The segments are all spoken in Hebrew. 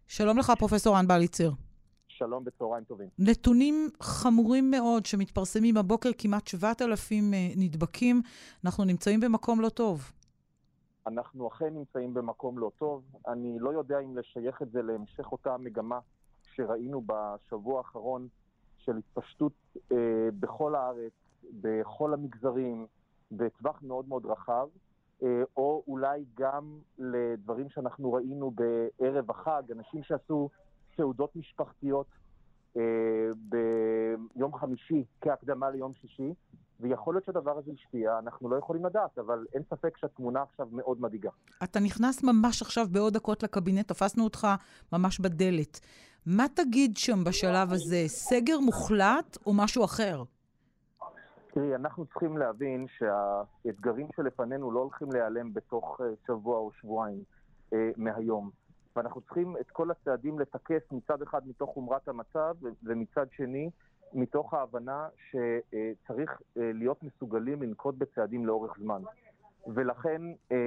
שלום לך, פרופסור רן בליצר. שלום, בצהריים טובים. נתונים חמורים מאוד שמתפרסמים הבוקר, כמעט 7,000 נדבקים. אנחנו נמצאים במקום לא טוב. אנחנו אכן נמצאים במקום לא טוב. אני לא יודע אם לשייך את זה להמשך אותה מגמה שראינו בשבוע האחרון של התפשטות בכל הארץ, בכל המגזרים, בטווח מאוד מאוד רחב, או אולי גם לדברים שאנחנו ראינו בערב החג, אנשים שעשו סעודות משפחתיות ביום חמישי כהקדמה ליום שישי, ויכול להיות שהדבר הזה השפיע, אנחנו לא יכולים לדעת, אבל אין ספק שהתמונה עכשיו מאוד מדאיגה. אתה נכנס ממש עכשיו בעוד דקות לקבינט, תפסנו אותך ממש בדלת. מה תגיד שם בשלב הזה? סגר מוחלט או משהו אחר? תראי, אנחנו צריכים להבין שהאתגרים שלפנינו לא הולכים להיעלם בתוך שבוע או שבועיים מהיום. ואנחנו צריכים את כל הצעדים לתקף מצד אחד מתוך חומרת המצב, ומצד שני מתוך ההבנה שצריך להיות מסוגלים לנקוט בצעדים לאורך זמן. ולכן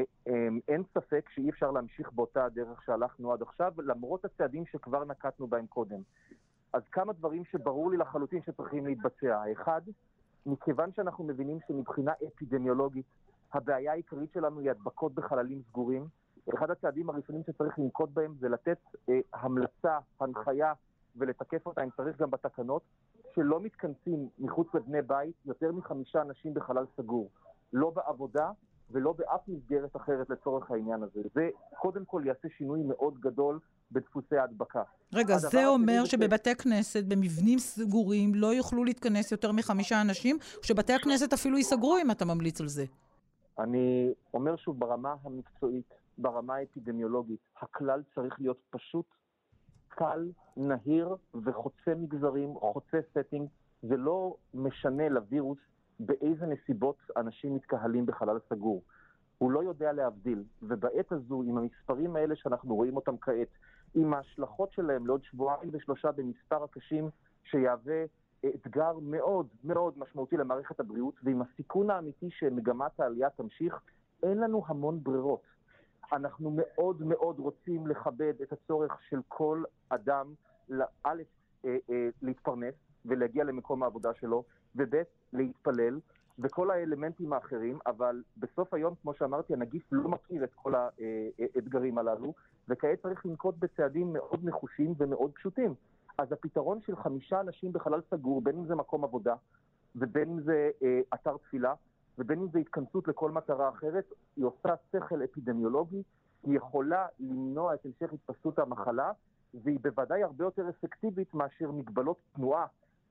אין ספק שאי אפשר להמשיך באותה הדרך שהלכנו עד עכשיו, למרות הצעדים שכבר נקטנו בהם קודם. אז כמה דברים שברור לי לחלוטין שצריכים להתבצע. האחד, מכיוון שאנחנו מבינים שמבחינה אפידמיולוגית, הבעיה העיקרית שלנו היא הדבקות בחללים סגורים, אחד הצעדים הראשונים שצריך לנקוט בהם זה לתת המלצה, הנחיה ולתקף אותה, אם צריך גם בתקנות, שלא מתכנסים מחוץ לבני בית יותר מ5 אנשים בחלל סגור. לא בעבודה ולא באף מסגרת אחרת לצורך העניין הזה. זה קודם כל יעשה שינוי מאוד גדול בדפוסי ההדבקה. רגע, זה אומר שבבתי כנסת, במבנים סגורים, לא יוכלו להתכנס יותר מ5 אנשים, שבתי הכנסת אפילו ייסגרו אם אתה ממליץ על זה. אני אומר שוב, ברמה המקצועית, ברמה האפידמיולוגית, הכלל צריך להיות פשוט, קל, נהיר וחוצה מגזרים, חוצה סטינג. זה לא משנה לווירוס באיזה נסיבות אנשים מתקהלים בחלל סגור. הוא לא יודע להבדיל, ובעת הזו, עם המספרים האלה שאנחנו רואים אותם כעת, עם ההשלכות שלהם לעוד 2-3 במספר הקשים שיהווה אתגר מאוד מאוד משמעותי למערכת הבריאות, ועם הסיכון האמיתי שמגמת העלייה תמשיך, אין לנו המון ברירות. אנחנו מאוד מאוד רוצים לכבד את הצורך של כל אדם, א', להתפרנס ולהגיע למקום העבודה שלו, וב', להתפלל, וכל האלמנטים האחרים, אבל בסוף היום, כמו שאמרתי, הנגיף לא מכיר את כל האתגרים הללו, וכעת צריך לנקוט בצעדים מאוד נחושים ומאוד פשוטים. אז הפתרון של 5 אנשים בחלל סגור, בין אם זה מקום עבודה, ובין אם זה אתר תפילה, ובין אם זה התכנסות לכל מטרה אחרת, היא עושה שכל אפידמיולוגי, היא יכולה למנוע את המשך התפשטות המחלה, והיא בוודאי הרבה יותר אפקטיבית מאשר מגבלות תנועה,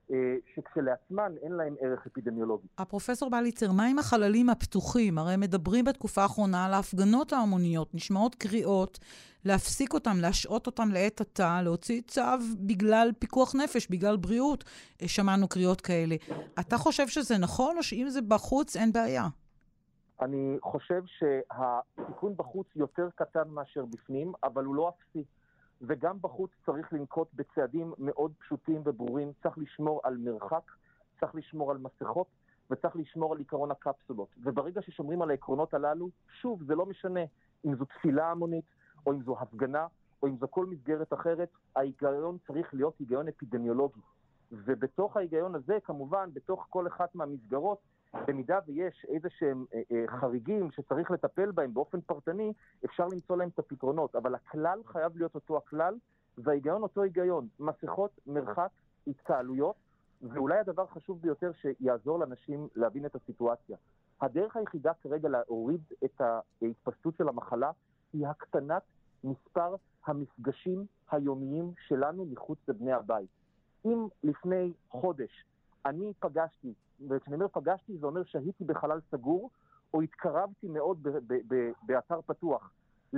שכשלעצמן אין להם ערך אפידמיולוגי. הפרופסור בליצר, מה עם החללים הפתוחים? הרי מדברים בתקופה האחרונה על ההפגנות ההמוניות, נשמעות קריאות, להפסיק אותם, להשעות אותם לעת עתה, להוציא צו בגלל פיקוח נפש, בגלל בריאות. שמענו קריאות כאלה. אתה חושב שזה נכון, או שאם זה בחוץ אין בעיה? אני חושב שהסיכון בחוץ יותר קטן מאשר בפנים, אבל הוא לא אפסי. וגם בחוץ צריך לנקוט בצעדים מאוד פשוטים וברורים. צריך לשמור על מרחק, צריך לשמור על מסכות, וצריך לשמור על עיקרון הקפסולות. וברגע ששומרים על העקרונות הללו, שוב, זה לא משנה אם זו תפילה המונית, או אם זו הפגנה, או אם זו כל מסגרת אחרת, ההיגיון צריך להיות היגיון אפידמיולוגי. ובתוך ההיגיון הזה, כמובן, בתוך כל אחת מהמסגרות, במידה ויש איזה שהם חריגים שצריך לטפל בהם באופן פרטני, אפשר למצוא להם את הפתרונות. אבל הכלל חייב להיות אותו הכלל, וההיגיון אותו היגיון. מסכות, מרחק, התקהלויות, ואולי הדבר חשוב ביותר שיעזור לאנשים להבין את הסיטואציה. הדרך היחידה כרגע להוריד את ההתפשטות של המחלה, היא הקטנת מספר המפגשים היומיים שלנו מחוץ לבני הבית. אם לפני חודש אני פגשתי, וכשאני אומר פגשתי זה אומר שהייתי בחלל סגור, או התקרבתי מאוד באתר פתוח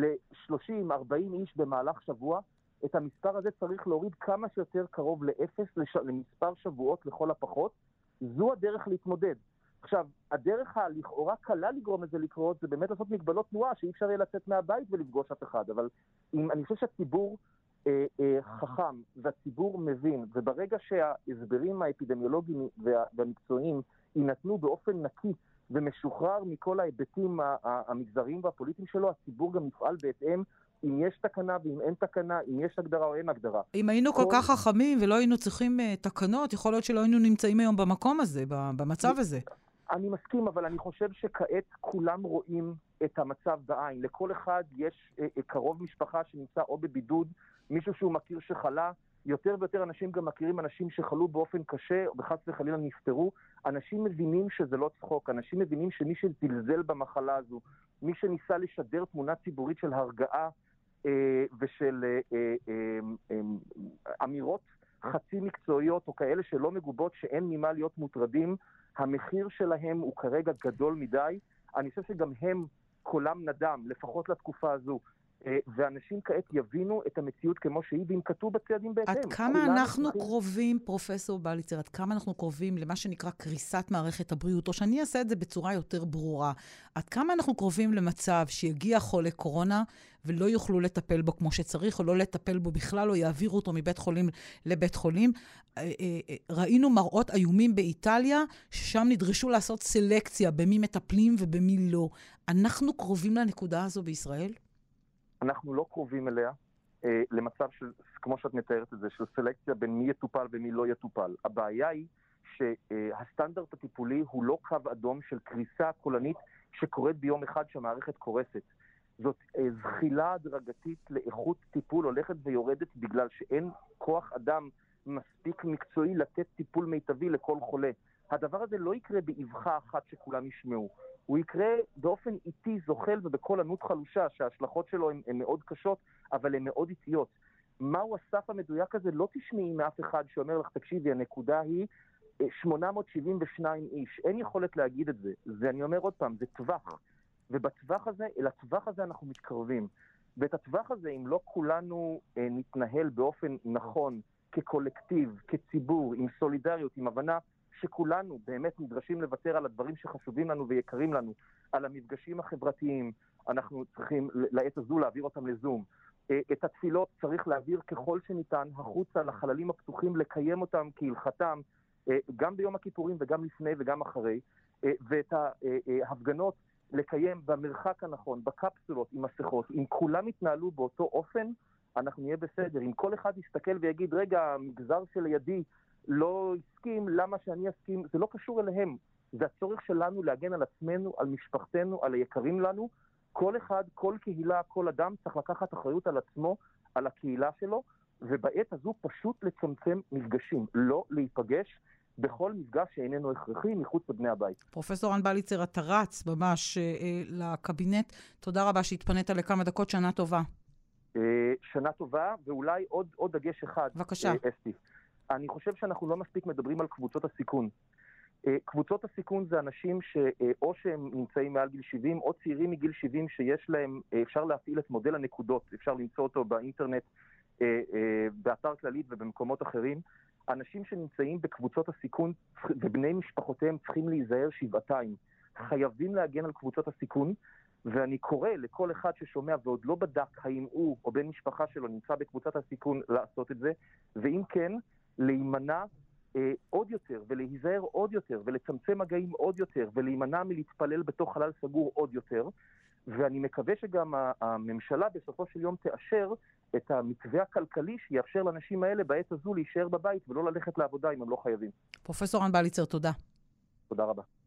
ל-30-40 איש במהלך שבוע, את המספר הזה צריך להוריד כמה שיותר קרוב לאפס, למספר שבועות לכל הפחות. זו הדרך להתמודד. עכשיו, הדרך הלכאורה קלה לגרום לזה לקרות, זה באמת לעשות מגבלות תנועה, שאי אפשר יהיה לצאת מהבית ולפגוש אף אחד. אבל אני חושב שהציבור חכם, והציבור מבין, וברגע שההסברים האפידמיולוגיים והמקצועיים יינתנו באופן נקי ומשוחרר מכל ההיבטים המגזריים והפוליטיים שלו, הציבור גם יפעל בהתאם אם יש תקנה ואם אין תקנה, אם יש הגדרה או אין הגדרה. אם היינו כל כך חכמים ולא היינו צריכים תקנות, יכול להיות שלא היינו נמצאים היום במקום הזה, במצב הזה. אני מסכים, אבל אני חושב שכעת כולם רואים את המצב בעין. לכל אחד יש קרוב משפחה שנמצא או בבידוד, מישהו שהוא מכיר שחלה, יותר ויותר אנשים גם מכירים אנשים שחלו באופן קשה, או בחס וחלילה נפטרו. אנשים מבינים שזה לא צחוק, אנשים מבינים שמי שזלזל במחלה הזו, מי שניסה לשדר תמונה ציבורית של הרגעה ושל אמירות חצי מקצועיות, או כאלה שלא מגובות, שאין ממה להיות מוטרדים, המחיר שלהם הוא כרגע גדול מדי. אני חושב שגם הם קולם נדם, לפחות לתקופה הזו. ואנשים כעת יבינו את המציאות כמו שהיא, והם כתוב בצעדים בהתאם. עד כמה אנחנו קרובים, פרופסור בליצר, עד כמה אנחנו קרובים למה שנקרא קריסת מערכת הבריאות, או שאני אעשה את זה בצורה יותר ברורה, עד כמה אנחנו קרובים למצב שיגיע חולה קורונה, ולא יוכלו לטפל בו כמו שצריך, או לא לטפל בו בכלל, או יעבירו אותו מבית חולים לבית חולים. ראינו מראות איומים באיטליה, ששם נדרשו לעשות סלקציה במי מטפלים ובמי לא. אנחנו קרובים לנקודה הזו בישראל? אנחנו לא קרובים אליה, למצב של, כמו שאת מתארת את זה, של סלקציה בין מי יטופל ומי לא יטופל. הבעיה היא שהסטנדרט הטיפולי הוא לא קו אדום של קריסה קולנית שקורית ביום אחד שהמערכת קורסת. זאת זחילה הדרגתית לאיכות טיפול הולכת ויורדת בגלל שאין כוח אדם מספיק מקצועי לתת טיפול מיטבי לכל חולה. הדבר הזה לא יקרה באבחה אחת שכולם ישמעו. הוא יקרה באופן איטי, זוחל ובכל ענות חלושה, שההשלכות שלו הן מאוד קשות, אבל הן מאוד איטיות. מהו הסף המדויק הזה? לא תשמעי מאף אחד שאומר לך, תקשיבי, הנקודה היא 872 איש. אין יכולת להגיד את זה. זה, אני אומר עוד פעם, זה טווח. ובטווח הזה, אל הטווח הזה אנחנו מתקרבים. ואת הטווח הזה, אם לא כולנו נתנהל באופן נכון, כקולקטיב, כציבור, עם סולידריות, עם הבנה, שכולנו באמת נדרשים לוותר על הדברים שחשובים לנו ויקרים לנו, על המפגשים החברתיים, אנחנו צריכים לעת הזו להעביר אותם לזום. את התפילות צריך להעביר ככל שניתן החוצה לחללים הפתוחים, לקיים אותם כהלכתם, גם ביום הכיפורים וגם לפני וגם אחרי, ואת ההפגנות לקיים במרחק הנכון, בקפסולות, עם מסכות. אם כולם יתנהלו באותו אופן, אנחנו נהיה בסדר. אם כל אחד יסתכל ויגיד, רגע, המגזר שלידי לא הסכים, למה שאני אסכים? זה לא קשור אליהם. זה הצורך שלנו להגן על עצמנו, על משפחתנו, על היקרים לנו. כל אחד, כל קהילה, כל אדם צריך לקחת אחריות על עצמו, על הקהילה שלו, ובעת הזו פשוט לצמצם מפגשים, לא להיפגש בכל מפגש שאיננו הכרחי מחוץ לבני הבית. פרופסור רן בליצר, אתה רץ ממש לקבינט. תודה רבה שהתפנית לכמה דקות, שנה טובה. שנה טובה, ואולי עוד דגש אחד. בבקשה. אסתי. אני חושב שאנחנו לא מספיק מדברים על קבוצות הסיכון. קבוצות הסיכון זה אנשים שאו שהם נמצאים מעל גיל 70, או צעירים מגיל 70 שיש להם, אפשר להפעיל את מודל הנקודות, אפשר למצוא אותו באינטרנט, באתר כללית ובמקומות אחרים. אנשים שנמצאים בקבוצות הסיכון ובני משפחותיהם צריכים להיזהר שבעתיים. חייבים להגן על קבוצות הסיכון, ואני קורא לכל אחד ששומע ועוד לא בדק האם הוא או בן משפחה שלו נמצא בקבוצת הסיכון לעשות את זה, ואם כן, להימנע עוד יותר ולהיזהר עוד יותר ולצמצם מגעים עוד יותר ולהימנע מלהתפלל בתוך חלל סגור עוד יותר. ואני מקווה שגם הממשלה בסופו של יום תאשר את המתווה הכלכלי שיאפשר לאנשים האלה בעת הזו להישאר בבית ולא ללכת לעבודה אם הם לא חייבים. פרופסור רן בליצר, תודה. תודה רבה.